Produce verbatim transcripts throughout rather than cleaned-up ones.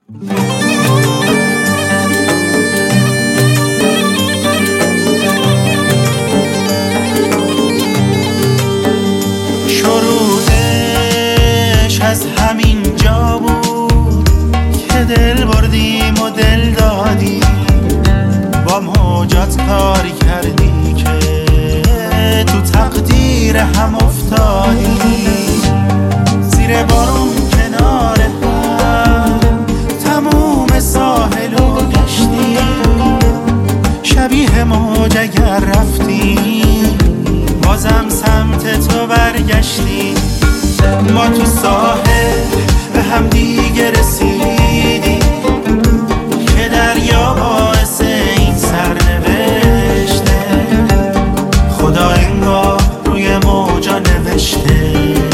شروعش از همین جا بود که دل بردیم و دل دادیم، با موجات کاری کردی که تو تقدیر هم افتادیم. زیر بارون کنار هم تموم ساحلو گشتیم، شبیه موج اگر رفتیم بازم سمت تو برگشتیم. ما تو ساحل به هم دیگه رسیدیم که دریا باعث این سرنوشته، خدا انگار روی موجا نوشته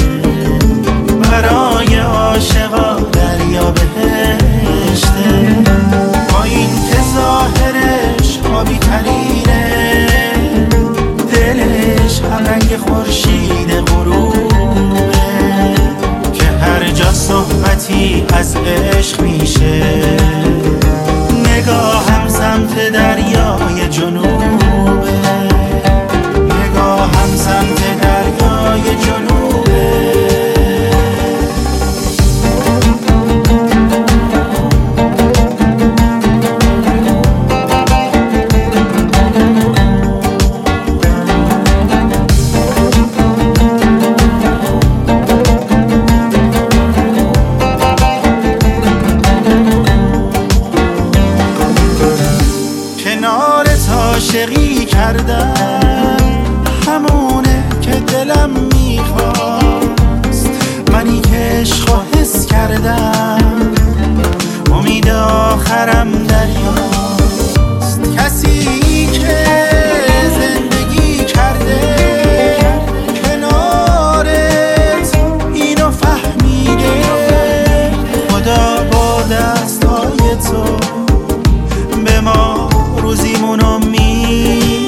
برای عاشقا دریا بهشته. با این که ظاهرش آبی ترینه، دلش هم رنگ خورشید غروبه، که هر جا صحبتی از عشق میشه نگاهم سمت دریای جنوبه، نگاهم سمت دریای جنوبه. کنارت عاشقی کردم، همونه که دلم میخواست، منی که عشقو حس کردم، امید آخرم دریاست. کسی که زندگی کرده کنارت اینو فهمیده، خدا با دستهای تو به ما روزیمونو میده.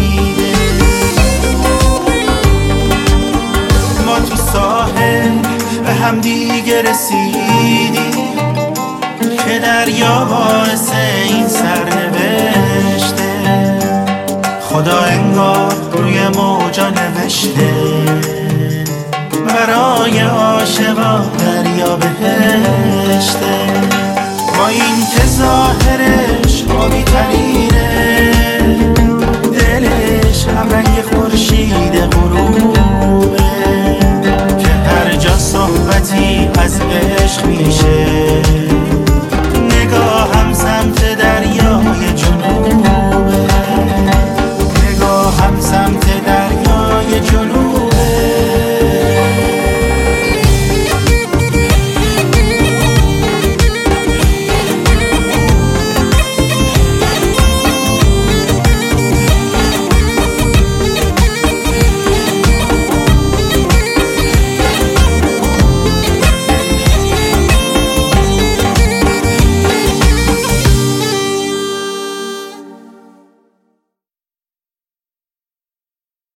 ما تو ساحل به هم دیگه رسیدیم که دریا باعث این سرنوشته، خدا انگار روی موجا نوشته برای عاشقا دریا بهشته.